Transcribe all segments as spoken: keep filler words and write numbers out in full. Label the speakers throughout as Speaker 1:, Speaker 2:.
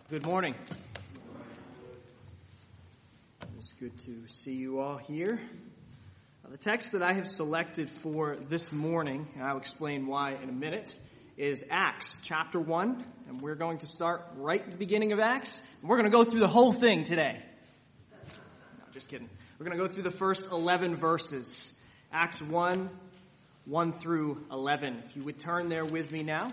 Speaker 1: Good morning. It's good to see you all here. Uh, the text that I have selected for this morning, and I'll explain why in a minute, is Acts chapter one. And we're going to start right at the beginning of Acts. And we're going to go through the whole thing today. No, just kidding. We're going to go through the first eleven verses. Acts one, one through eleven. If you would turn there with me now.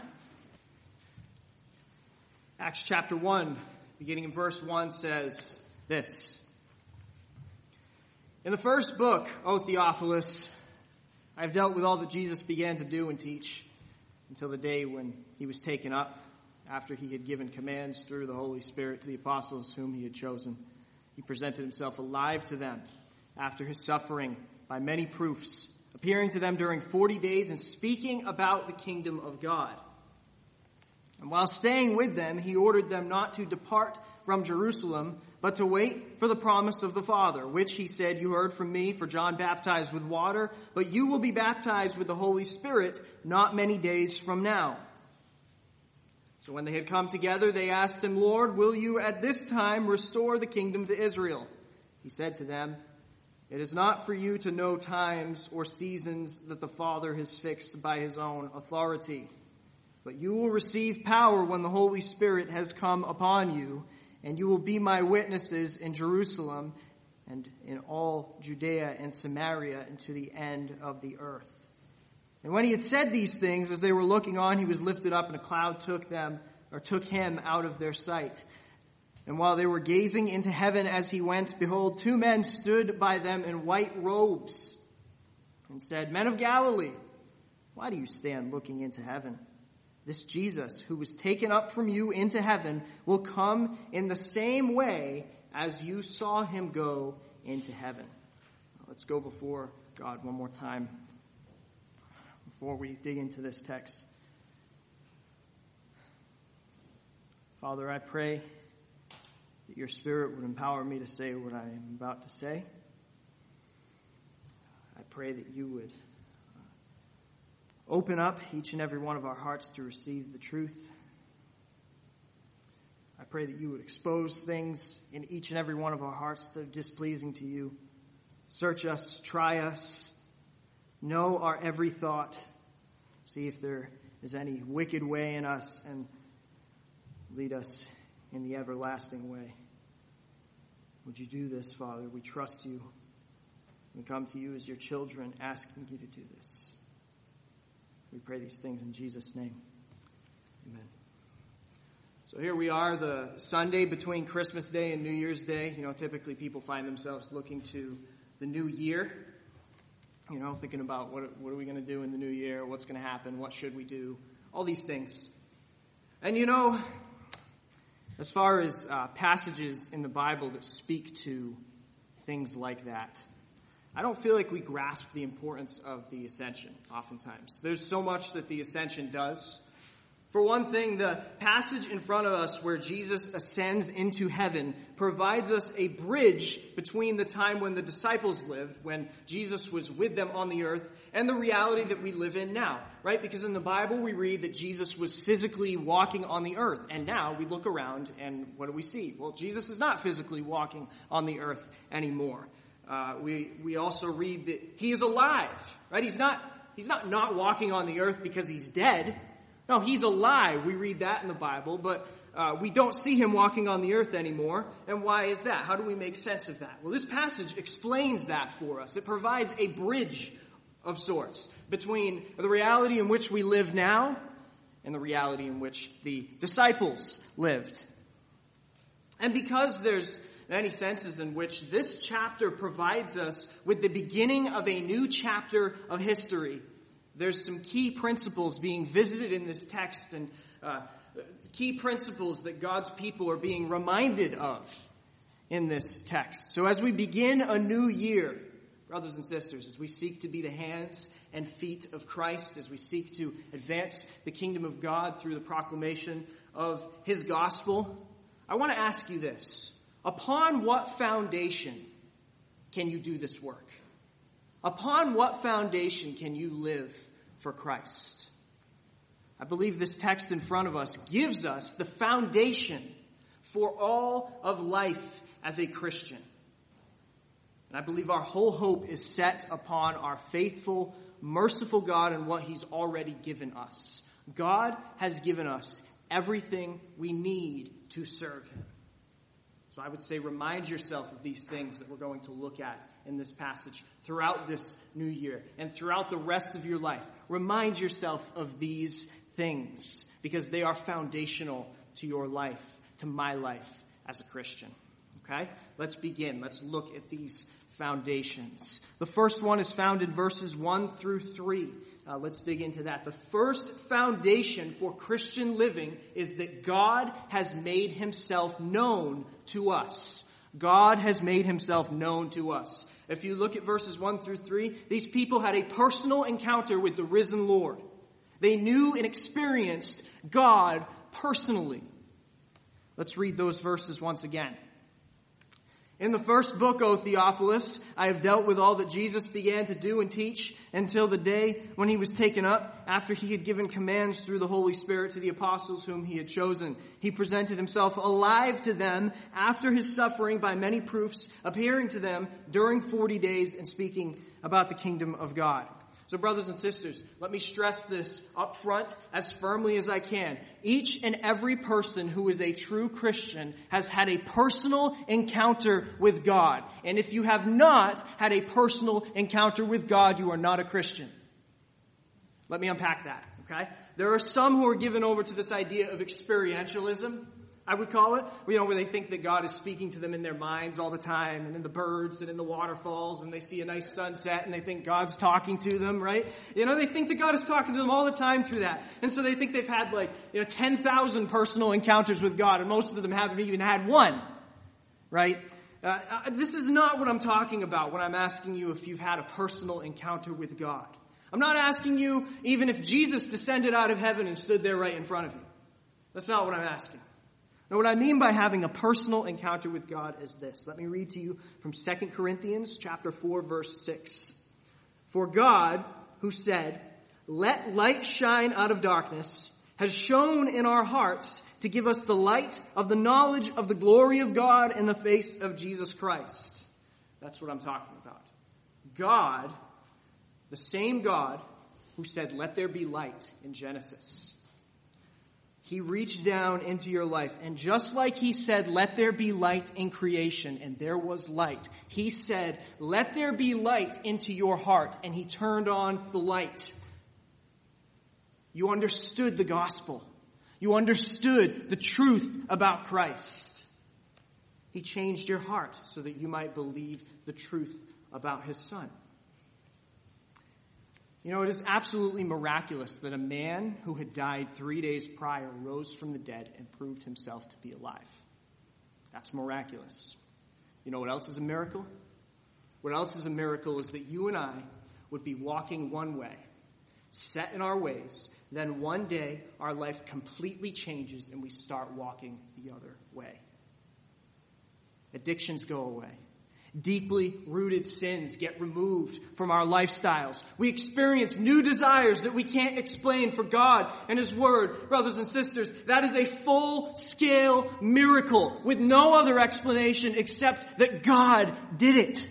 Speaker 1: Acts chapter one, beginning in verse one, says this. In the first book, O Theophilus, I have dealt with all that Jesus began to do and teach until the day when he was taken up, after he had given commands through the Holy Spirit to the apostles whom he had chosen. He presented himself alive to them after his suffering by many proofs, appearing to them during forty days and speaking about the kingdom of God. And while staying with them, he ordered them not to depart from Jerusalem, but to wait for the promise of the Father, which he said, you heard from me, for John baptized with water, but you will be baptized with the Holy Spirit not many days from now. So when they had come together, they asked him, Lord, will you at this time restore the kingdom to Israel? He said to them, it is not for you to know times or seasons that the Father has fixed by his own authority. But you will receive power when the Holy Spirit has come upon you, and you will be my witnesses in Jerusalem and in all Judea and Samaria and to the end of the earth. And when he had said these things, as they were looking on, he was lifted up, and a cloud took them, or took him out of their sight. And while they were gazing into heaven as he went, behold, two men stood by them in white robes, and said, Men of Galilee, why do you stand looking into heaven? This Jesus, who was taken up from you into heaven, will come in the same way as you saw him go into heaven. Let's go before God one more time before we dig into this text. Father, I pray that your Spirit would empower me to say what I am about to say. I pray that you would open up each and every one of our hearts to receive the truth. I pray that you would expose things in each and every one of our hearts that are displeasing to you. Search us, try us, know our every thought. See if there is any wicked way in us, and lead us in the everlasting way. Would you do this, Father? We trust you. We come to you as your children, asking you to do this. We pray these things in Jesus' name. Amen. So here we are, the Sunday between Christmas Day and New Year's Day. You know, typically people find themselves looking to the new year. You know, thinking about what, what are we going to do in the new year? What's going to happen? What should we do? All these things. And you know, as far as uh, passages in the Bible that speak to things like that, I don't feel like we grasp the importance of the ascension oftentimes. There's so much that the ascension does. For one thing, the passage in front of us where Jesus ascends into heaven provides us a bridge between the time when the disciples lived, when Jesus was with them on the earth, and the reality that we live in now, right? Because in the Bible we read that Jesus was physically walking on the earth, and now we look around and what do we see? Well, Jesus is not physically walking on the earth anymore. Uh, we, we also read that he is alive, right? He's not, he's not not walking on the earth because he's dead. No, he's alive. We read that in the Bible, but, uh, we don't see him walking on the earth anymore. And why is that? How do we make sense of that? Well, this passage explains that for us. It provides a bridge of sorts between the reality in which we live now and the reality in which the disciples lived. And because there's many senses in which this chapter provides us with the beginning of a new chapter of history, there's some key principles being visited in this text, and uh, key principles that God's people are being reminded of in this text. So as we begin a new year, brothers and sisters, as we seek to be the hands and feet of Christ, as we seek to advance the kingdom of God through the proclamation of his gospel, I want to ask you this. Upon what foundation can you do this work? Upon what foundation can you live for Christ? I believe this text in front of us gives us the foundation for all of life as a Christian. And I believe our whole hope is set upon our faithful, merciful God and what he's already given us. God has given us everything we need to serve him. So I would say remind yourself of these things that we're going to look at in this passage throughout this new year and throughout the rest of your life. Remind yourself of these things because they are foundational to your life, to my life as a Christian. Okay? Let's begin. Let's look at these foundations. The first one is found in verses one through three. Uh, let's dig into that. The first foundation for Christian living is that God has made himself known to us. God has made himself known to us. If you look at verses one through three, these people had a personal encounter with the risen Lord. They knew and experienced God personally. Let's read those verses once again. In the first book, O Theophilus, I have dealt with all that Jesus began to do and teach until the day when he was taken up, after he had given commands through the Holy Spirit to the apostles whom he had chosen. He presented himself alive to them after his suffering by many proofs, appearing to them during forty days and speaking about the kingdom of God. So brothers and sisters, let me stress this up front as firmly as I can. Each and every person who is a true Christian has had a personal encounter with God. And if you have not had a personal encounter with God, you are not a Christian. Let me unpack that, okay? There are some who are given over to this idea of experientialism, I would call it, you know, where they think that God is speaking to them in their minds all the time, and in the birds and in the waterfalls, and they see a nice sunset and they think God's talking to them, right? You know, they think that God is talking to them all the time through that. And so they think they've had like, you know, ten thousand personal encounters with God, and most of them haven't even had one, right? Uh, this is not what I'm talking about when I'm asking you if you've had a personal encounter with God. I'm not asking you even if Jesus descended out of heaven and stood there right in front of you. That's not what I'm asking. Now, what I mean by having a personal encounter with God is this. Let me read to you from Second Corinthians chapter four, verse six. For God, who said, "Let light shine out of darkness," has shone in our hearts to give us the light of the knowledge of the glory of God in the face of Jesus Christ. That's what I'm talking about. God, the same God who said, "Let there be light" in Genesis, he reached down into your life, and just like he said, "Let there be light" in creation, and there was light, he said, "Let there be light" into your heart, and he turned on the light. You understood the gospel. You understood the truth about Christ. He changed your heart so that you might believe the truth about his Son. You know, it is absolutely miraculous that a man who had died three days prior rose from the dead and proved himself to be alive. That's miraculous. You know what else is a miracle? What else is a miracle is that you and I would be walking one way, set in our ways, then one day our life completely changes and we start walking the other way. Addictions go away. Deeply rooted sins get removed from our lifestyles. We experience new desires that we can't explain for God and his word. Brothers and sisters, that is a full-scale miracle with no other explanation except that God did it.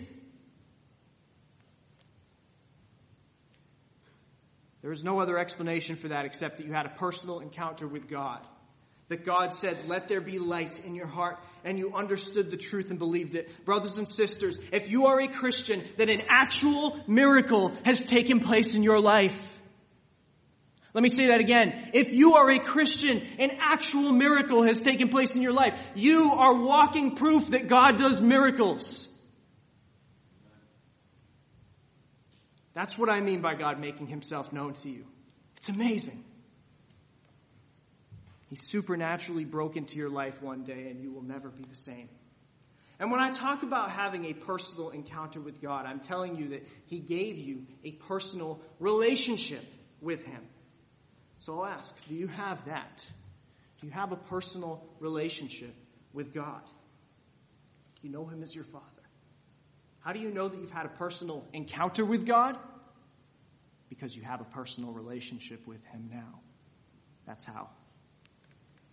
Speaker 1: There is no other explanation for that except that you had a personal encounter with God. That God said, "Let there be light" in your heart, and you understood the truth and believed it. Brothers and sisters, if you are a Christian, then an actual miracle has taken place in your life. Let me say that again. If you are a Christian, an actual miracle has taken place in your life. You are walking proof that God does miracles. That's what I mean by God making himself known to you. It's amazing. He supernaturally broke into your life one day, and you will never be the same. And when I talk about having a personal encounter with God, I'm telling you that he gave you a personal relationship with him. So I'll ask, do you have that? Do you have a personal relationship with God? Do you know him as your Father? How do you know that you've had a personal encounter with God? Because you have a personal relationship with him now. That's how.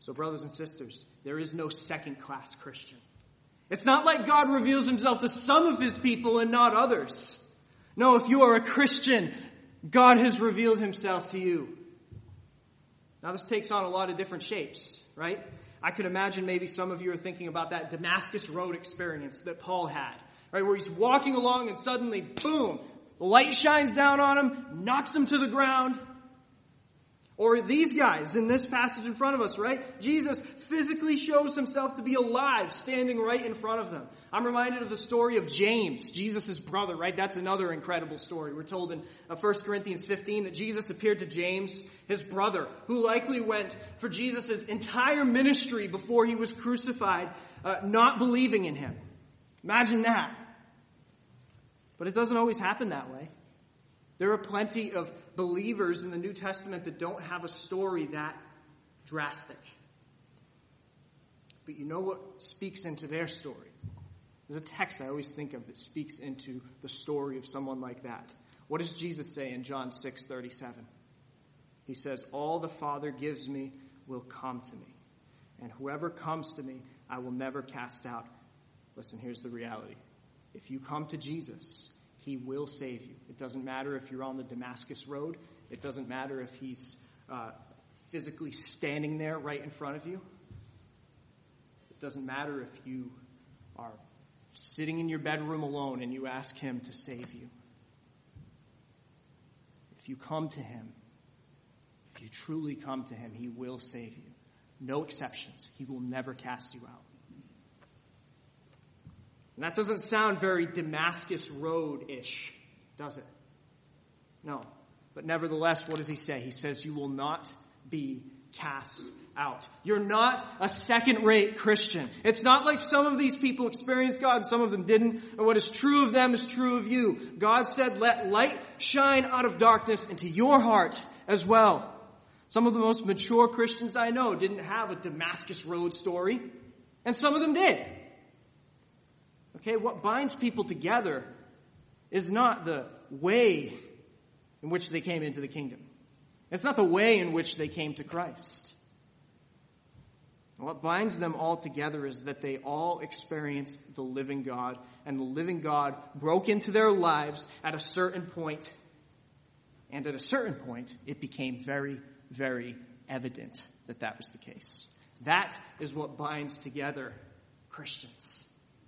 Speaker 1: So brothers and sisters, there is no second-class Christian. It's not like God reveals himself to some of his people and not others. No, if you are a Christian, God has revealed himself to you. Now this takes on a lot of different shapes, right? I could imagine maybe some of you are thinking about that Damascus Road experience that Paul had, right? Where he's walking along and suddenly, boom, the light shines down on him, knocks him to the ground. Or these guys in this passage in front of us, right? Jesus physically shows himself to be alive, standing right in front of them. I'm reminded of the story of James, Jesus' brother, right? That's another incredible story. We're told in First Corinthians fifteen that Jesus appeared to James, his brother, who likely went for Jesus' entire ministry before he was crucified, uh, not believing in him. Imagine that. But it doesn't always happen that way. There are plenty of believers in the New Testament that don't have a story that drastic. But you know what speaks into their story? There's a text I always think of that speaks into the story of someone like that. What does Jesus say in John six thirty-seven? He says, "All the Father gives me will come to me, and whoever comes to me I will never cast out." Listen, here's the reality. If you come to Jesus, he will save you. It doesn't matter if you're on the Damascus Road. It doesn't matter if he's uh, physically standing there right in front of you. It doesn't matter if you are sitting in your bedroom alone and you ask him to save you. If you come to him, if you truly come to him, he will save you. No exceptions. He will never cast you out. And that doesn't sound very Damascus Road-ish, does it? No. But nevertheless, what does he say? He says, you will not be cast out. You're not a second-rate Christian. It's not like some of these people experienced God and some of them didn't. And what is true of them is true of you. God said, let light shine out of darkness into your heart as well. Some of the most mature Christians I know didn't have a Damascus Road story, and some of them did. Okay, what binds people together is not the way in which they came into the kingdom. It's not the way in which they came to Christ. What binds them all together is that they all experienced the living God, and the living God broke into their lives at a certain point, and at a certain point, it became very, very evident that that was the case. That is what binds together Christians.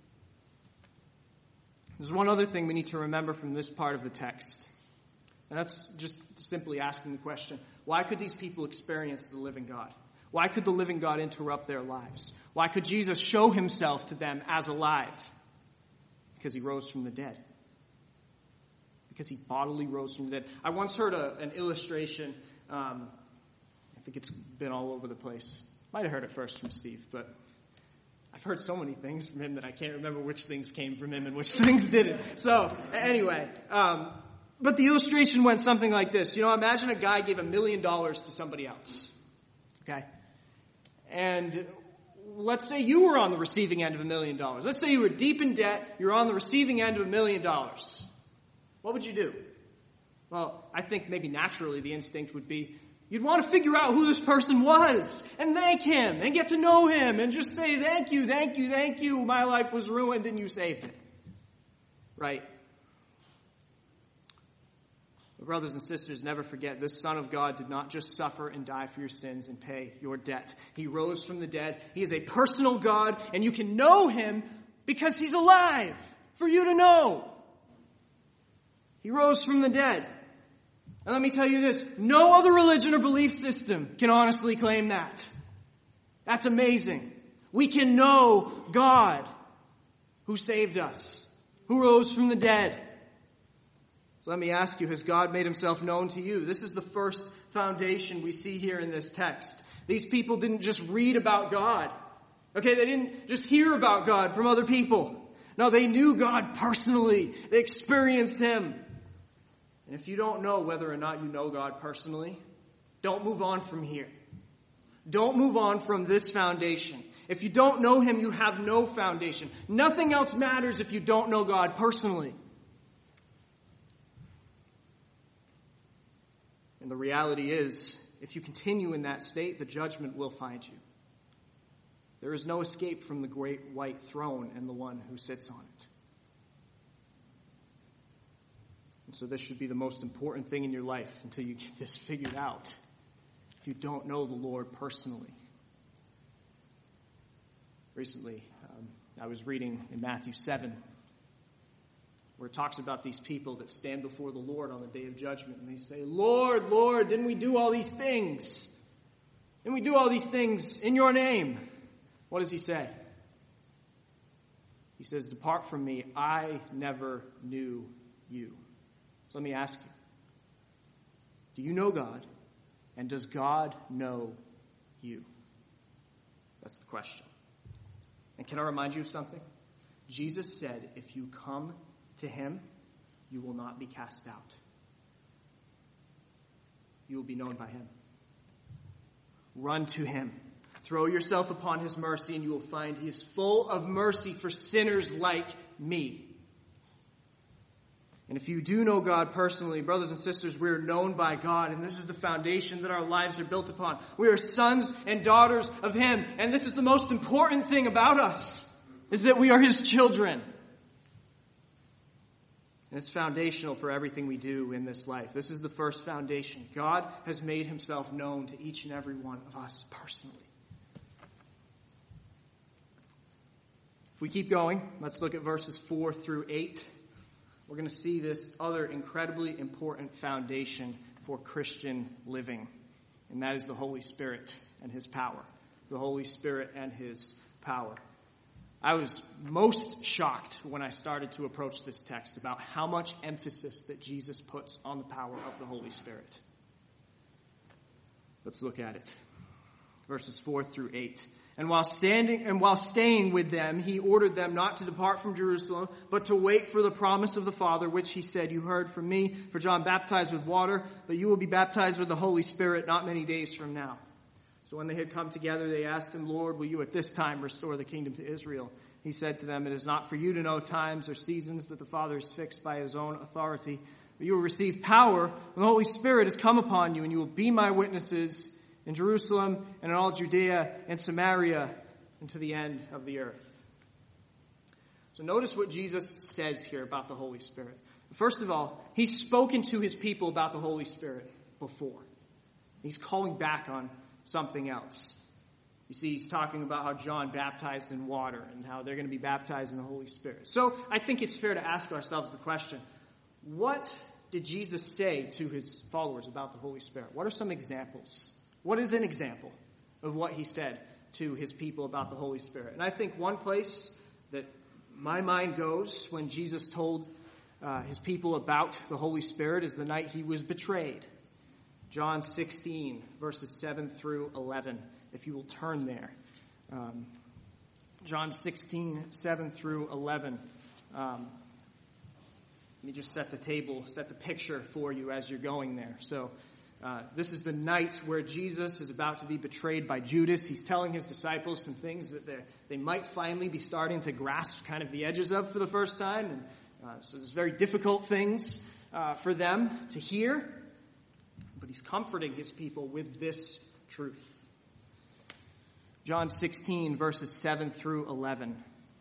Speaker 1: There's one other thing we need to remember from this part of the text. And that's just simply asking the question, why could these people experience the living God? Why could the living God interrupt their lives? Why could Jesus show himself to them as alive? Because he rose from the dead. Because he bodily rose from the dead. I once heard a, an illustration. Um, I think it's been all over the place. Might have heard it first from Steve, but I've heard so many things from him that I can't remember which things came from him and which things didn't. So, anyway, um, but the illustration went something like this. You know, imagine a guy gave a million dollars to somebody else. Okay? And let's say you were on the receiving end of a million dollars. Let's say you were deep in debt. You're on the receiving end of a million dollars. What would you do? Well, I think maybe naturally the instinct would be, you'd want to figure out who this person was and thank him and get to know him and just say, thank you, thank you, thank you. My life was ruined and you saved it. Right? But brothers and sisters, never forget, this Son of God did not just suffer and die for your sins and pay your debt. He rose from the dead. He is a personal God, and you can know him because he's alive for you to know. He rose from the dead. And let me tell you this, no other religion or belief system can honestly claim that. That's amazing. We can know God who saved us, who rose from the dead. So let me ask you, has God made himself known to you? This is the first foundation we see here in this text. These people didn't just read about God. Okay, they didn't just hear about God from other people. No, they knew God personally. They experienced him. And if you don't know whether or not you know God personally, don't move on from here. Don't move on from this foundation. If you don't know him, you have no foundation. Nothing else matters if you don't know God personally. And the reality is, if you continue in that state, the judgment will find you. There is no escape from the great white throne and the one who sits on it. And so this should be the most important thing in your life until you get this figured out. If you don't know the Lord personally. Recently, um, I was reading in Matthew seven, where it talks about these people that stand before the Lord on the day of judgment, and they say, Lord, Lord, didn't we do all these things? Didn't we do all these things in your name? What does he say? He says, depart from me, I never knew you. So let me ask you, do you know God? And does God know you? That's the question. And can I remind you of something? Jesus said, if you come to him, you will not be cast out. You will be known by him. Run to him. Throw yourself upon his mercy, and you will find he is full of mercy for sinners like me. And if you do know God personally, brothers and sisters, we are known by God, and this is the foundation that our lives are built upon. We are sons and daughters of him, and this is the most important thing about us, is that we are his children. And it's foundational for everything we do in this life. This is the first foundation. God has made himself known to each and every one of us personally. If we keep going, let's look at verses four through eight. We're going to see this other incredibly important foundation for Christian living, and that is the Holy Spirit and his power. The Holy Spirit and his power. I was most shocked when I started to approach this text about how much emphasis that Jesus puts on the power of the Holy Spirit. Let's look at it. Verses four through eight. And while standing and while staying with them, he ordered them not to depart from Jerusalem, but to wait for the promise of the Father, which he said, you heard from me, for John baptized with water, but you will be baptized with the Holy Spirit not many days from now. So when they had come together, they asked him, Lord, will you at this time restore the kingdom to Israel? He said to them, it is not for you to know times or seasons that the Father has fixed by his own authority, but you will receive power when the Holy Spirit has come upon you, and you will be my witnesses in Jerusalem and in all Judea and Samaria and to the end of the earth. So notice what Jesus says here about the Holy Spirit. First of all, he's spoken to his people about the Holy Spirit before. He's calling back on something else. You see, he's talking about how John baptized in water and how they're going to be baptized in the Holy Spirit. So I think it's fair to ask ourselves the question, what did Jesus say to his followers about the Holy Spirit? What are some examples? What is an example of what he said to his people about the Holy Spirit? And I think one place that my mind goes when Jesus told uh, his people about the Holy Spirit is the night he was betrayed. John sixteen, verses seven through eleven, if you will turn there. Um, John sixteen, seven through eleven. Um, let me just set the table, set the picture for you as you're going there. So, Uh, this is the night where Jesus is about to be betrayed by Judas. He's telling his disciples some things that they might finally be starting to grasp kind of the edges of for the first time. And uh, so there's very difficult things uh, for them to hear. But he's comforting his people with this truth. John sixteen, verses seven through eleven.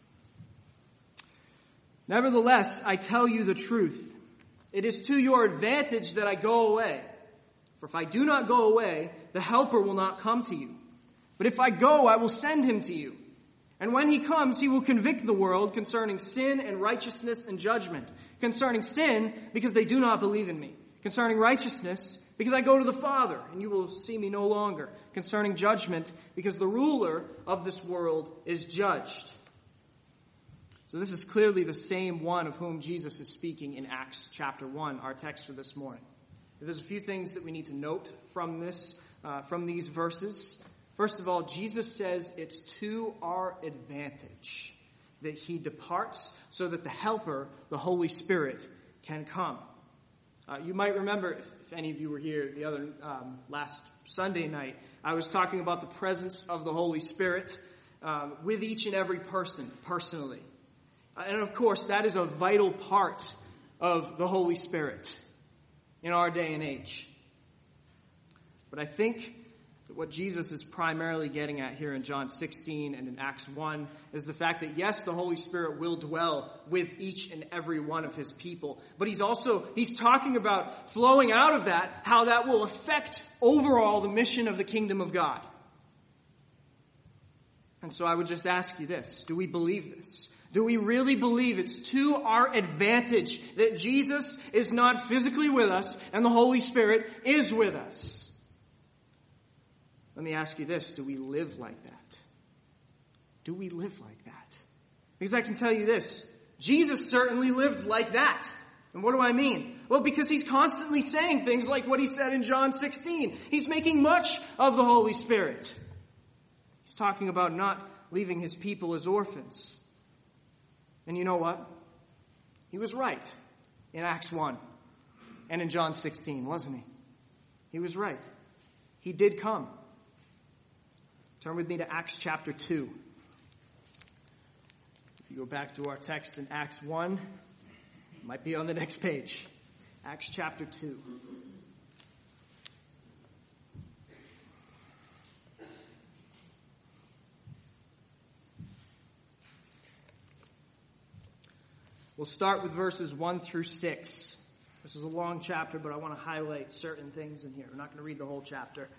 Speaker 1: Nevertheless, I tell you the truth. It is to your advantage that I go away. For if I do not go away, the Helper will not come to you. But if I go, I will send him to you. And when he comes, he will convict the world concerning sin and righteousness and judgment. Concerning sin, because they do not believe in me. Concerning righteousness, because I go to the Father, and you will see me no longer. Concerning judgment, because the ruler of this world is judged. So this is clearly the same one of whom Jesus is speaking in Acts chapter one, our text for this morning. There's a few things that we need to note from this, uh, from these verses. First of all, Jesus says it's to our advantage that he departs so that the Helper, the Holy Spirit, can come. Uh, you might remember, if, if any of you were here the other um, last Sunday night, I was talking about the presence of the Holy Spirit um, with each and every person personally. Uh, and of course, that is a vital part of the Holy Spirit in our day and age. But I think What Jesus is primarily getting at here in John sixteen and in Acts one is the fact that, yes, the Holy Spirit will dwell with each and every one of his people. But he's also, he's talking about flowing out of that, how that will affect overall the mission of the kingdom of God. And so I would just ask you this. Do we believe this? Do we really believe it's to our advantage that Jesus is not physically with us and the Holy Spirit is with us? Let me ask you this. Do we live like that? Do we live like that? Because I can tell you this. Jesus certainly lived like that. And what do I mean? Well, because he's constantly saying things like what he said in John sixteen. He's making much of the Holy Spirit. He's talking about not leaving his people as orphans. And you know what? He was right in Acts one and in John sixteen, wasn't he? He was right. He did come. Turn with me to Acts chapter two. If you go back to our text in Acts one, it might be on the next page. Acts chapter two. We'll start with verses one through six. This is a long chapter, but I want to highlight certain things in here. We're not going to read the whole chapter.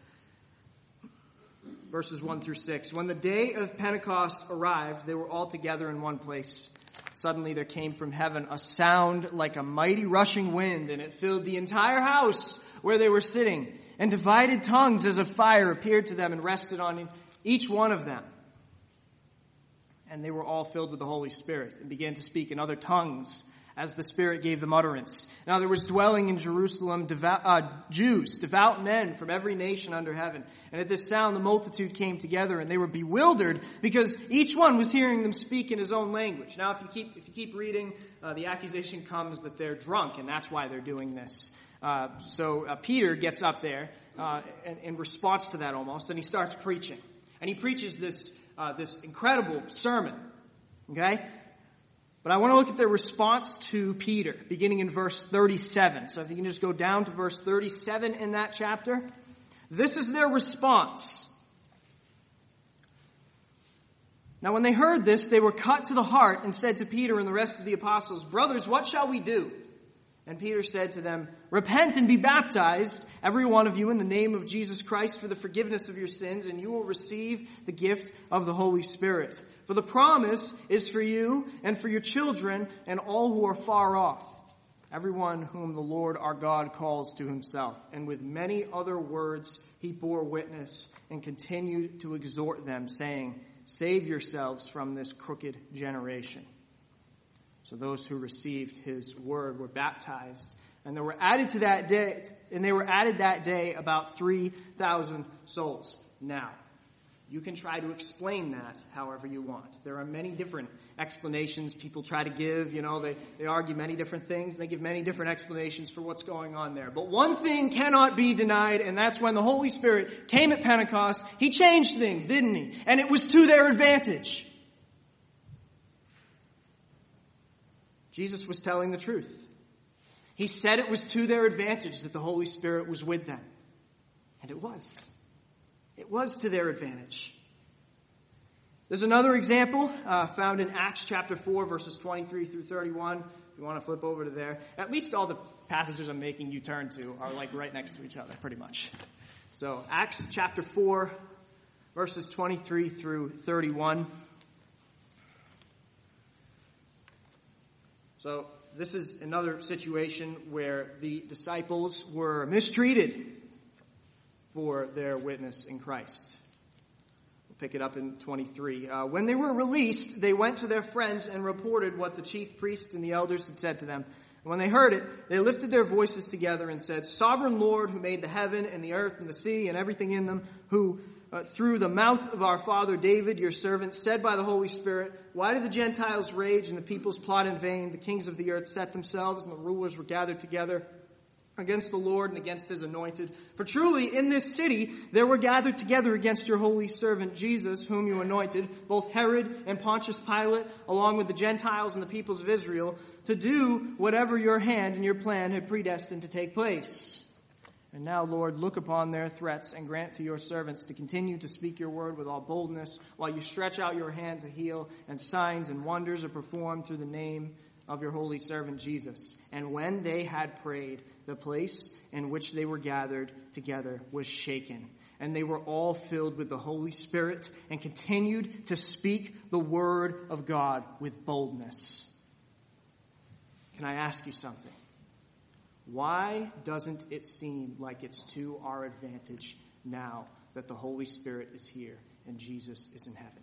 Speaker 1: Verses one through six. When the day of Pentecost arrived, they were all together in one place. Suddenly there came from heaven a sound like a mighty rushing wind, and it filled the entire house where they were sitting. And divided tongues as of fire appeared to them and rested on each one of them. And they were all filled with the Holy Spirit and began to speak in other tongues as the Spirit gave them utterance. Now there was dwelling in Jerusalem devout, uh, Jews, devout men from every nation under heaven. And at this sound the multitude came together, and they were bewildered because each one was hearing them speak in his own language. Now if you keep if you keep reading, uh, the accusation comes that they're drunk, and that's why they're doing this. Uh, so uh, Peter gets up there uh, in, in response to that almost, and he starts preaching. And he preaches this uh, this incredible sermon. Okay? But I want to look at their response to Peter, beginning in verse thirty-seven. So if you can just go down to verse thirty-seven in that chapter. This is their response. Now when they heard this, they were cut to the heart and said to Peter and the rest of the apostles, "Brothers, what shall we do?" And Peter said to them, "Repent and be baptized, every one of you, in the name of Jesus Christ for the forgiveness of your sins, and you will receive the gift of the Holy Spirit. For the promise is for you and for your children and all who are far off, everyone whom the Lord our God calls to himself." And with many other words he bore witness and continued to exhort them, saying, "Save yourselves from this crooked generation." So those who received his word were baptized, and there were added to that day, and they were added that day about three thousand souls. Now, you can try to explain that however you want. There are many different explanations people try to give. You know, they, they argue many different things. They give many different explanations for what's going on there. But one thing cannot be denied, and that's when the Holy Spirit came at Pentecost, he changed things, didn't he? And it was to their advantage. Jesus was telling the truth. He said it was to their advantage that the Holy Spirit was with them. And it was. It was to their advantage. There's another example uh, found in Acts chapter four, verses twenty-three through thirty-one. If you want to flip over to there. At least all the passages I'm making you turn to are like right next to each other, pretty much. So Acts chapter four, verses twenty-three through thirty-one. So this is another situation where the disciples were mistreated for their witness in Christ. We'll pick it up in twenty-three. Uh, when they were released, they went to their friends and reported what the chief priests and the elders had said to them. And when they heard it, they lifted their voices together and said, "Sovereign Lord, who made the heaven and the earth and the sea and everything in them, who Uh, through the mouth of our father David, your servant, said by the Holy Spirit, why did the Gentiles rage and the peoples plot in vain? The kings of the earth set themselves and the rulers were gathered together against the Lord and against his anointed. For truly in this city there were gathered together against your holy servant Jesus, whom you anointed, both Herod and Pontius Pilate, along with the Gentiles and the peoples of Israel, to do whatever your hand and your plan had predestined to take place." And now, Lord, look upon their threats and grant to your servants to continue to speak your word with all boldness while you stretch out your hand to heal, and signs and wonders are performed through the name of your holy servant Jesus. And when they had prayed, the place in which they were gathered together was shaken, and they were all filled with the Holy Spirit and continued to speak the word of God with boldness. Can I ask you something? Why doesn't it seem like it's to our advantage now that the Holy Spirit is here and Jesus is in heaven?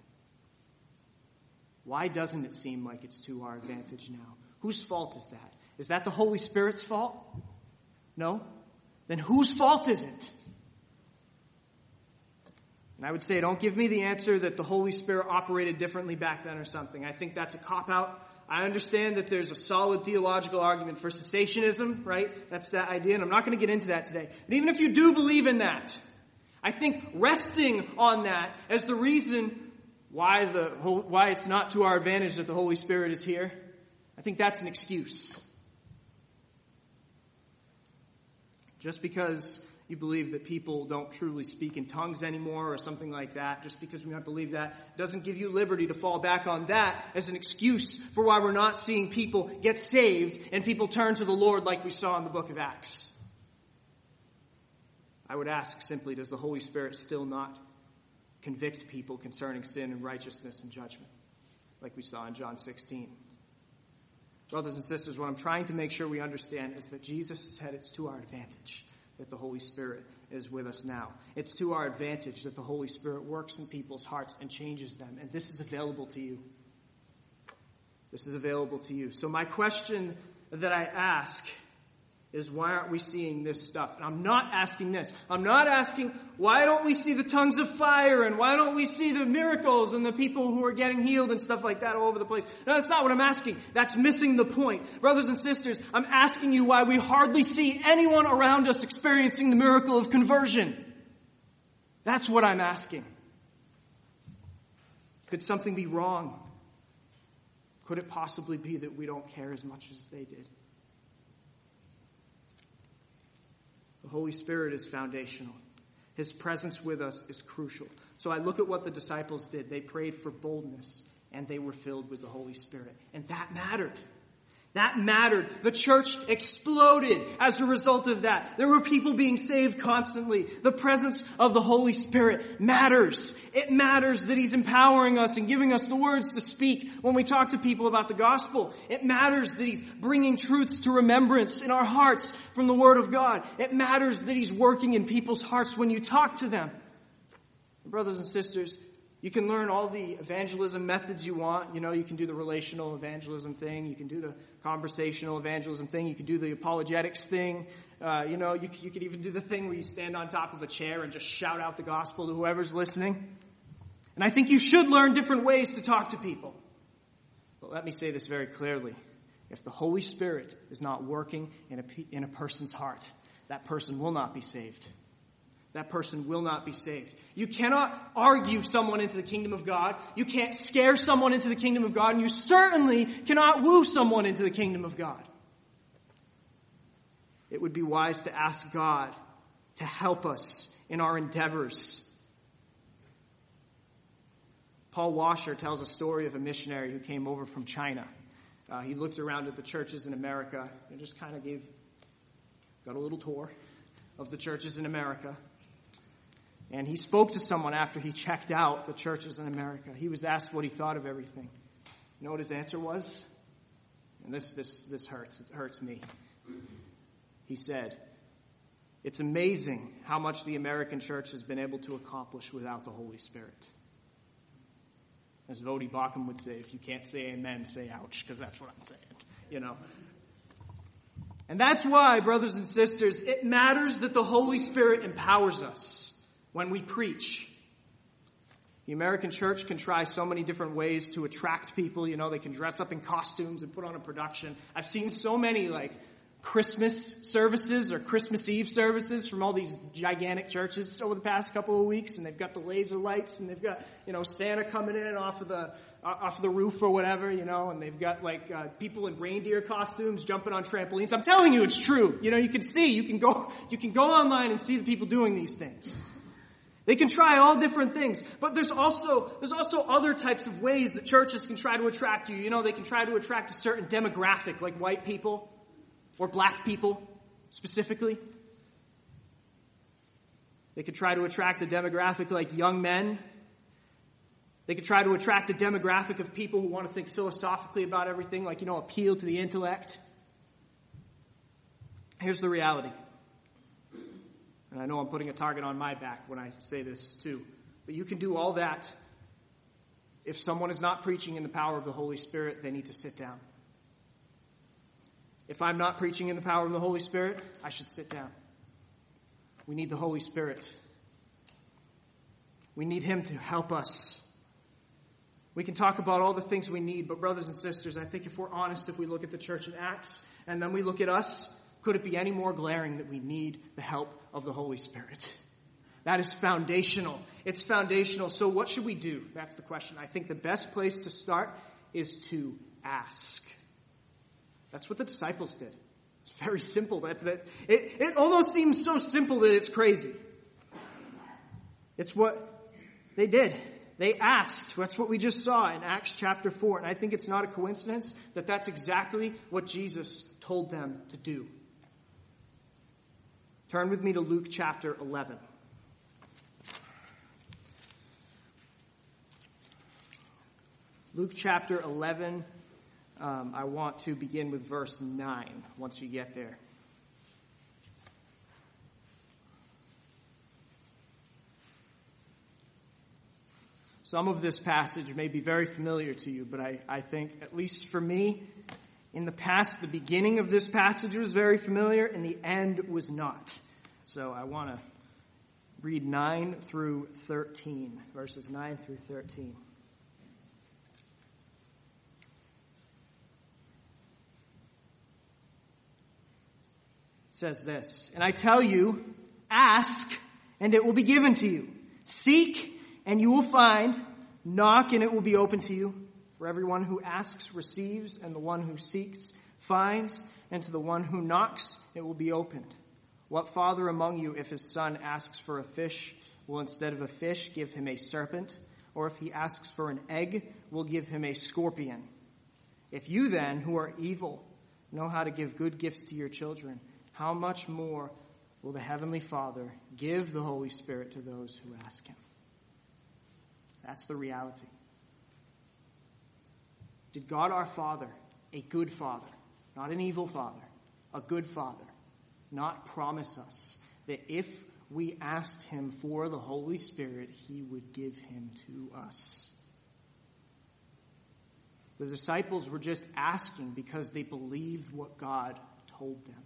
Speaker 1: Why doesn't it seem like it's to our advantage now? Whose fault is that? Is that the Holy Spirit's fault? No? Then whose fault is it? And I would say, don't give me the answer that the Holy Spirit operated differently back then or something. I think that's a cop-out. I understand that there's a solid theological argument for cessationism, right? That's that idea, and I'm not going to get into that today. But even if you do believe in that, I think resting on that as the reason why the why it's not to our advantage that the Holy Spirit is here, I think that's an excuse. Just because you believe that people don't truly speak in tongues anymore or something like that, just because we don't believe that, doesn't give you liberty to fall back on that as an excuse for why we're not seeing people get saved and people turn to the Lord like we saw in the book of Acts. I would ask simply, does the Holy Spirit still not convict people concerning sin and righteousness and judgment like we saw in John sixteen? Brothers and sisters, what I'm trying to make sure we understand is that Jesus said it's to our advantage that the Holy Spirit is with us now. It's to our advantage that the Holy Spirit works in people's hearts and changes them. And this is available to you. This is available to you. So my question that I ask is, why aren't we seeing this stuff? And I'm not asking this. I'm not asking, why don't we see the tongues of fire? And why don't we see the miracles and the people who are getting healed and stuff like that all over the place? No, that's not what I'm asking. That's missing the point. Brothers and sisters, I'm asking you why we hardly see anyone around us experiencing the miracle of conversion. That's what I'm asking. Could something be wrong? Could it possibly be that we don't care as much as they did? The Holy Spirit is foundational. His presence with us is crucial. So I look at what the disciples did. They prayed for boldness, and they were filled with the Holy Spirit. And that mattered. That mattered. The church exploded as a result of that. There were people being saved constantly. The presence of the Holy Spirit matters. It matters that He's empowering us and giving us the words to speak when we talk to people about the gospel. It matters that He's bringing truths to remembrance in our hearts from the Word of God. It matters that He's working in people's hearts when you talk to them. Brothers and sisters, you can learn all the evangelism methods you want. You know, you can do the relational evangelism thing. You can do the conversational evangelism thing. You can do the apologetics thing. Uh, you know, you, you could even do the thing where you stand on top of a chair and just shout out the gospel to whoever's listening. And I think you should learn different ways to talk to people. But let me say this very clearly. If the Holy Spirit is not working in a, in a person's heart, that person will not be saved. That person will not be saved. You cannot argue someone into the kingdom of God. You can't scare someone into the kingdom of God. And you certainly cannot woo someone into the kingdom of God. It would be wise to ask God to help us in our endeavors. Paul Washer tells a story of a missionary who came over from China. Uh, he looked around at the churches in America and just kind of gave, got a little tour of the churches in America. And he spoke to someone after he checked out the churches in America. He was asked what he thought of everything. You know what his answer was? And this, this, this hurts. It hurts me. He said, "It's amazing how much the American church has been able to accomplish without the Holy Spirit." As Vodi Bakum would say, if you can't say amen, say ouch, because that's what I'm saying, you know. And that's why, brothers and sisters, it matters that the Holy Spirit empowers us when we preach. The American church can try so many different ways to attract people. You know, they can dress up in costumes and put on a production. I've seen so many, like, Christmas services or Christmas Eve services from all these gigantic churches over the past couple of weeks, and they've got the laser lights, and they've got, you know, Santa coming in off of the off of the roof or whatever, you know, and they've got like uh, people in reindeer costumes jumping on trampolines. I'm telling you, it's true. You know, you can see, you can go, you can go online and see the people doing these things. They can try all different things, but there's also, there's also other types of ways that churches can try to attract you. You know, they can try to attract a certain demographic, like white people or black people specifically. They could try to attract a demographic like young men. They could try to attract a demographic of people who want to think philosophically about everything, like, you know, appeal to the intellect. Here's the reality. And I know I'm putting a target on my back when I say this too. But you can do all that. If someone is not preaching in the power of the Holy Spirit, they need to sit down. If I'm not preaching in the power of the Holy Spirit, I should sit down. We need the Holy Spirit. We need Him to help us. We can talk about all the things we need, but brothers and sisters, I think if we're honest, if we look at the church in Acts, and then we look at us, could it be any more glaring that we need the help of the Holy Spirit? That is foundational. It's foundational. So what should we do? That's the question. I think the best place to start is to ask. That's what the disciples did. It's very simple. That, that it, it almost seems so simple that it's crazy. It's what they did. They asked. That's what we just saw in Acts chapter four. And I think it's not a coincidence that that's exactly what Jesus told them to do. Turn with me to Luke chapter eleven. Luke chapter eleven, um, I want to begin with verse nine once you get there. Some of this passage may be very familiar to you, but I, I think, at least for me, in the past, the beginning of this passage was very familiar, and the end was not. So I want to read nine through thirteen, verses nine through thirteen. It says this, "And I tell you, ask, and it will be given to you. Seek, and you will find. Knock, and it will be open to you. For everyone who asks receives, and the one who seeks finds, and to the one who knocks it will be opened. What father among you, if his son asks for a fish, will instead of a fish give him a serpent? Or if he asks for an egg, will give him a scorpion? If you then, who are evil, know how to give good gifts to your children, how much more will the Heavenly Father give the Holy Spirit to those who ask Him?" That's the reality. Did God our Father, a good Father, not an evil Father, a good Father, not promise us that if we asked Him for the Holy Spirit, He would give Him to us? The disciples were just asking because they believed what God told them.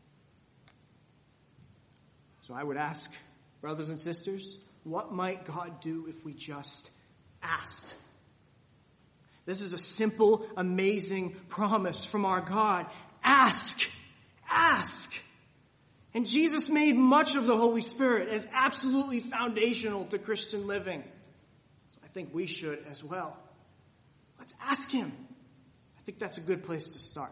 Speaker 1: So I would ask, brothers and sisters, what might God do if we just asked? This is a simple, amazing promise from our God. Ask! Ask! And Jesus made much of the Holy Spirit as absolutely foundational to Christian living. So I think we should as well. Let's ask Him. I think that's a good place to start.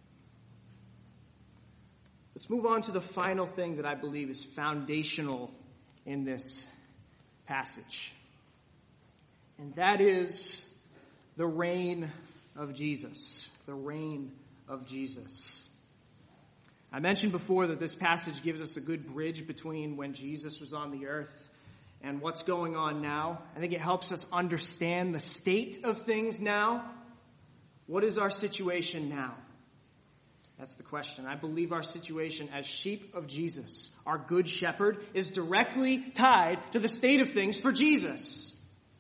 Speaker 1: Let's move on to the final thing that I believe is foundational in this passage. And that is the reign of Jesus. The reign of Jesus. I mentioned before that this passage gives us a good bridge between when Jesus was on the earth and what's going on now. I think it helps us understand the state of things now. What is our situation now? That's the question. I believe our situation as sheep of Jesus, our good shepherd, is directly tied to the state of things for Jesus.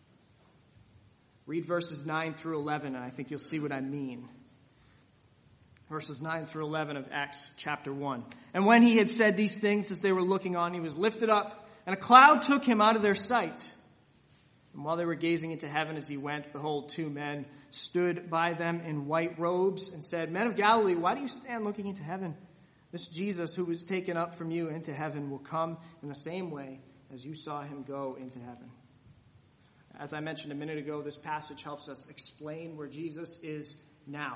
Speaker 1: Read verses nine through eleven, and I think you'll see what I mean. Verses nine through eleven of Acts chapter one. "And when he had said these things, as they were looking on, he was lifted up, and a cloud took him out of their sight. And while they were gazing into heaven as he went, behold, two men stood by them in white robes and said, 'Men of Galilee, why do you stand looking into heaven? This Jesus who was taken up from you into heaven will come in the same way as you saw him go into heaven. As I mentioned a minute ago, this passage helps us explain where Jesus is now.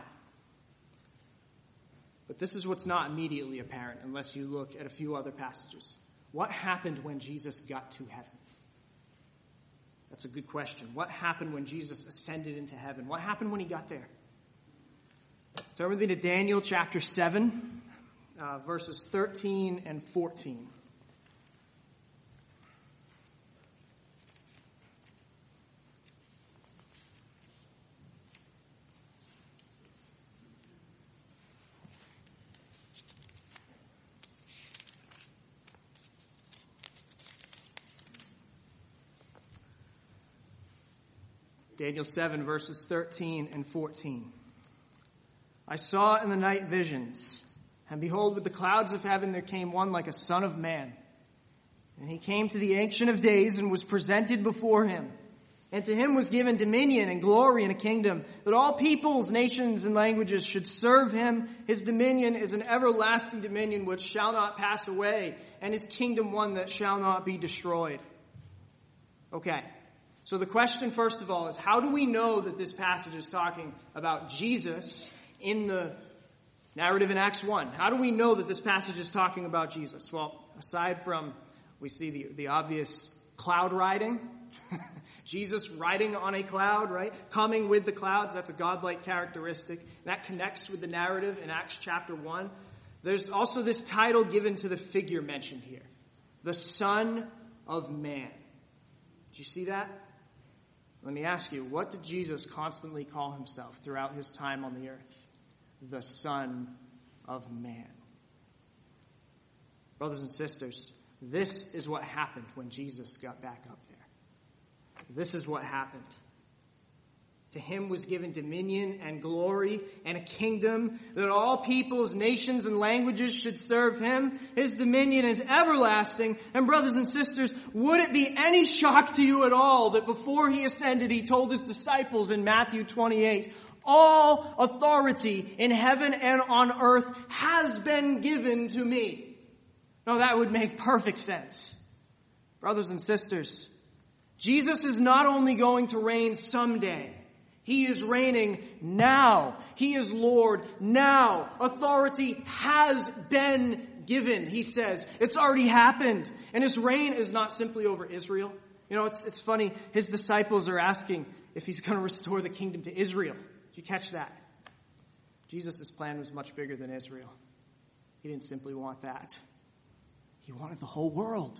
Speaker 1: But this is what's not immediately apparent unless you look at a few other passages. What happened when Jesus got to heaven? That's a good question. What happened when Jesus ascended into heaven? What happened when he got there? Turn with me to Daniel chapter seven, uh, verses thirteen and fourteen. Daniel seven, verses thirteen and fourteen. I saw in the night visions, and behold, with the clouds of heaven there came one like a son of man. And he came to the Ancient of Days and was presented before him. And to him was given dominion and glory and a kingdom, that all peoples, nations, and languages should serve him. His dominion is an everlasting dominion which shall not pass away, and his kingdom one that shall not be destroyed. Okay. So the question, first of all, is how do we know that this passage is talking about Jesus in the narrative in Acts one? How do we know that this passage is talking about Jesus? Well, aside from we see the, the obvious cloud riding, Jesus riding on a cloud, right? Coming with the clouds, that's a godlike characteristic. That connects with the narrative in Acts chapter one. There's also this title given to the figure mentioned here, the Son of Man. Did you see that? Let me ask you, what did Jesus constantly call himself throughout his time on the earth? The Son of Man. Brothers and sisters, this is what happened when Jesus got back up there. This is what happened. To him was given dominion and glory and a kingdom that all peoples, nations, and languages should serve him. His dominion is everlasting. And brothers and sisters, would it be any shock to you at all that before he ascended, he told his disciples in Matthew twenty-eight, all authority in heaven and on earth has been given to me. No, that would make perfect sense. Brothers and sisters, Jesus is not only going to reign someday. He is reigning now. He is Lord now. Authority has been given, he says. It's already happened. And his reign is not simply over Israel. You know, it's, it's funny. His disciples are asking if he's going to restore the kingdom to Israel. Did you catch that? Jesus' plan was much bigger than Israel. He didn't simply want that. He wanted the whole world.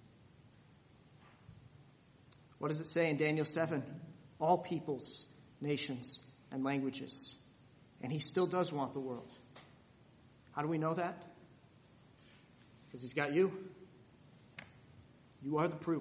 Speaker 1: What does it say in Daniel seven? All peoples, nations, and languages. And he still does want the world. How do we know that? Because he's got you. You are the proof.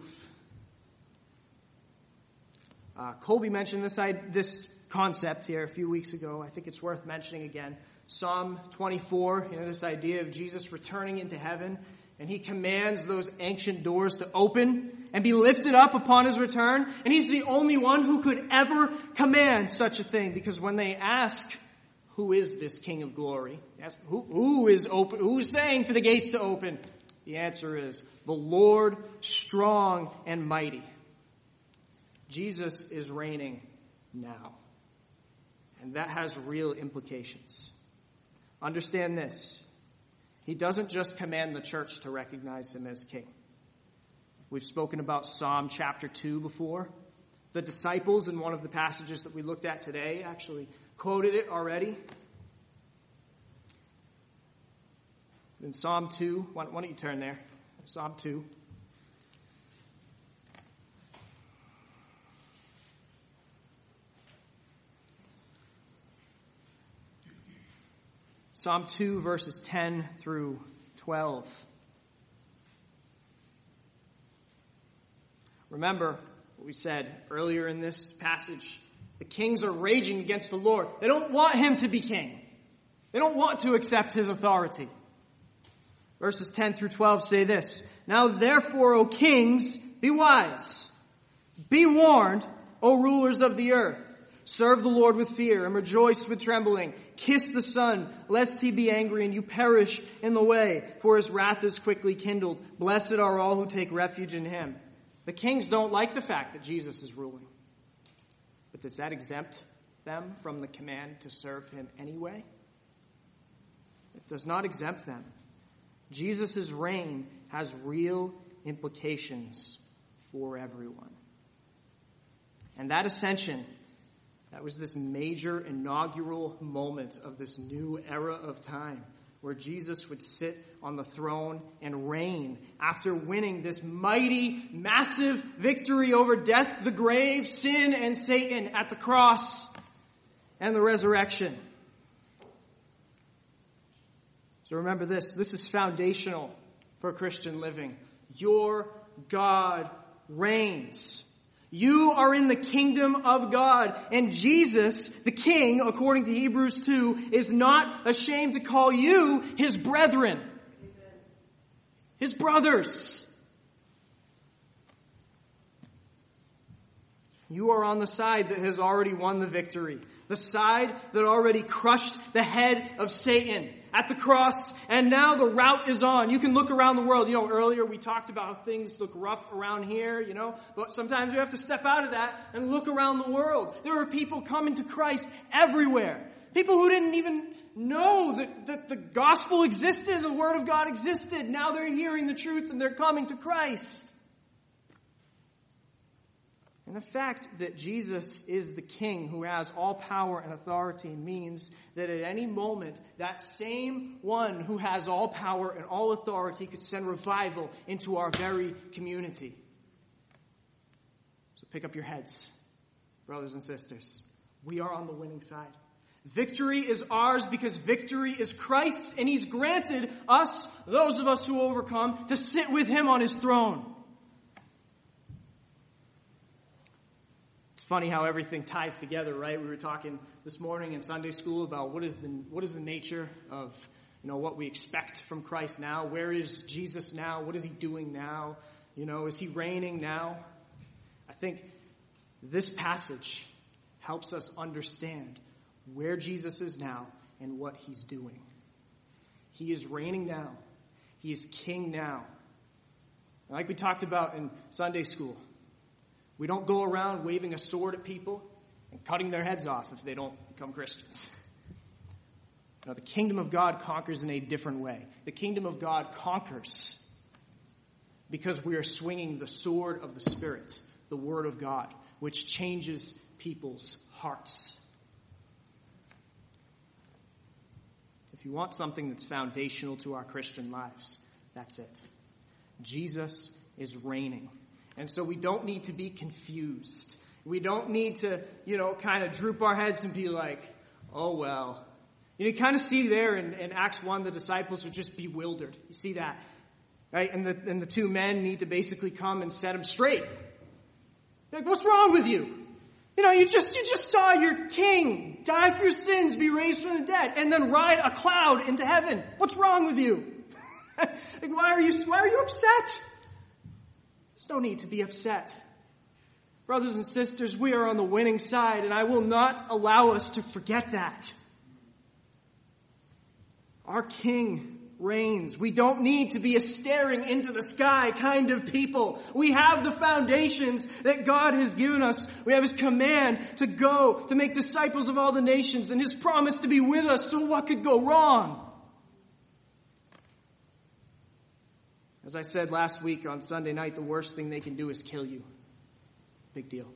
Speaker 1: Uh, Colby mentioned this, this concept here a few weeks ago. I think it's worth mentioning again. Psalm twenty-four, you know, this idea of Jesus returning into heaven. And he commands those ancient doors to open and be lifted up upon his return. And he's the only one who could ever command such a thing. Because when they ask, who is this King of glory? Ask, who, who is open? Who's saying for the gates to open? The answer is the Lord strong and mighty. Jesus is reigning now. And that has real implications. Understand this. He doesn't just command the church to recognize him as king. We've spoken about Psalm chapter two before. The disciples in one of the passages that we looked at today actually quoted it already. In Psalm two, why don't you turn there? Psalm two. Psalm two, verses ten through twelve. Remember what we said earlier in this passage. The kings are raging against the Lord. They don't want him to be king. They don't want to accept his authority. Verses ten through twelve say this. Now therefore, O kings, be wise. Be warned, O rulers of the earth. Serve the Lord with fear and rejoice with trembling. Kiss the Son, lest he be angry and you perish in the way, for his wrath is quickly kindled. Blessed are all who take refuge in him. The kings don't like the fact that Jesus is ruling. But does that exempt them from the command to serve him anyway? It does not exempt them. Jesus' reign has real implications for everyone. And that ascension, that was this major inaugural moment of this new era of time where Jesus would sit on the throne and reign after winning this mighty, massive victory over death, the grave, sin, and Satan at the cross and the resurrection. So remember this, this is foundational for Christian living. Your God reigns. You are in the kingdom of God. And Jesus, the King, according to Hebrews two, is not ashamed to call you his brethren. His brothers. You are on the side that has already won the victory. The side that already crushed the head of Satan at the cross, and now the route is on. You can look around the world. You know, earlier we talked about how things look rough around here, you know, but sometimes you have to step out of that and look around the world. There are people coming to Christ everywhere. People who didn't even know that, that the gospel existed, the word of God existed. Now they're hearing the truth and they're coming to Christ. And the fact that Jesus is the King who has all power and authority means that at any moment, that same one who has all power and all authority could send revival into our very community. So pick up your heads, brothers and sisters. We are on the winning side. Victory is ours because victory is Christ's, and he's granted us, those of us who overcome, to sit with him on his throne. Funny how everything ties together, right? We were talking this morning in Sunday school about what is the what is the nature of, you know, what we expect from Christ now. Where is Jesus now? What is he doing now? You know, is he reigning now? I think this passage helps us understand where Jesus is now and what he's doing. He is reigning now. He is king now. Like we talked about in Sunday school, we don't go around waving a sword at people and cutting their heads off if they don't become Christians. No, the kingdom of God conquers in a different way. The kingdom of God conquers because we are swinging the sword of the Spirit, the Word of God, which changes people's hearts. If you want something that's foundational to our Christian lives, that's it. Jesus is reigning. And so we don't need to be confused. We don't need to, you know, kind of droop our heads and be like, oh, well. You know, you kind of see there in, in Acts one, the disciples are just bewildered. You see that, right? And the, and the two men need to basically come and set them straight. Like, what's wrong with you? You know, you just, you just saw your king die for your sins, be raised from the dead, and then ride a cloud into heaven. What's wrong with you? Like, why are you, why are you upset? There's no need to be upset. Brothers and sisters, we are on the winning side, and I will not allow us to forget that. Our King reigns. We don't need to be a staring into the sky kind of people. We have the foundations that God has given us. We have his command to go, to make disciples of all the nations, and his promise to be with us, so what could go wrong? As I said last week on Sunday night, the worst thing they can do is kill you. Big deal.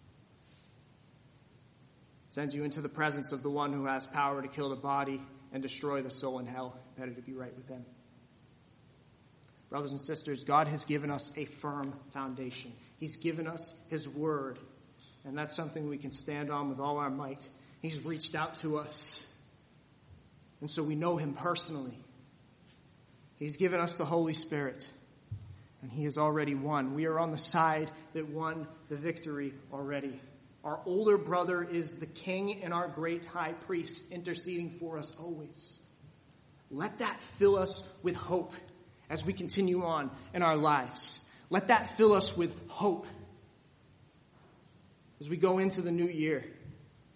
Speaker 1: Sends you into the presence of the one who has power to kill the body and destroy the soul in hell. Better to be right with them. Brothers and sisters, God has given us a firm foundation. He's given us his word. And that's something we can stand on with all our might. He's reached out to us. And so we know him personally. He's given us the Holy Spirit, and he has already won. We are on the side that won the victory already. Our older brother is the King and our great high priest, interceding for us always. Let that fill us with hope as we continue on in our lives. Let that fill us with hope as we go into the new year.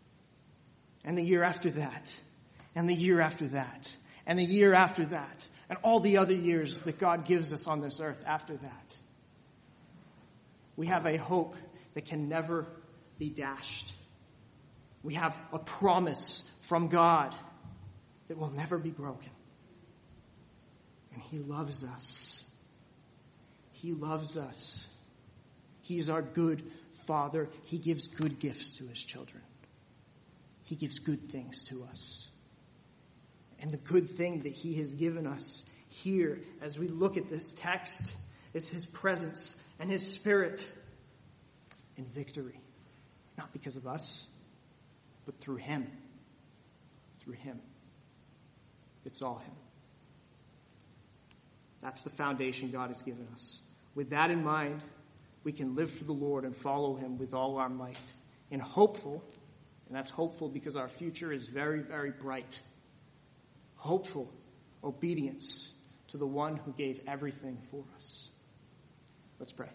Speaker 1: and the year after that, and the year after that, and the year after that, and all the other years that God gives us on this earth after that. We have a hope that can never be dashed. We have a promise from God that will never be broken. And he loves us. He loves us. He's our good Father. He gives good gifts to his children. He gives good things to us. And the good thing that he has given us here as we look at this text is his presence and his Spirit in victory. Not because of us, but through him. Through him. It's all him. That's the foundation God has given us. With that in mind, we can live for the Lord and follow him with all our might. And hopeful, and that's hopeful because our future is very, very bright. Hopeful obedience to the one who gave everything for us. Let's pray.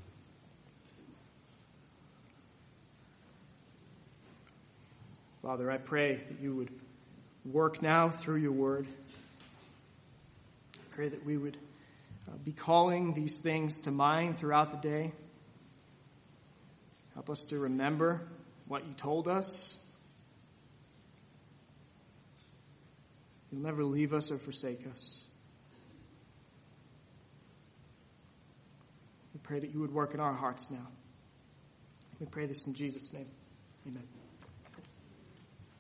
Speaker 1: Father, I pray that you would work now through your word. I pray that we would uh, be calling these things to mind throughout the day. Help us to remember what you told us. You'll never leave us or forsake us. We pray that you would work in our hearts now. We pray this in Jesus' name. Amen.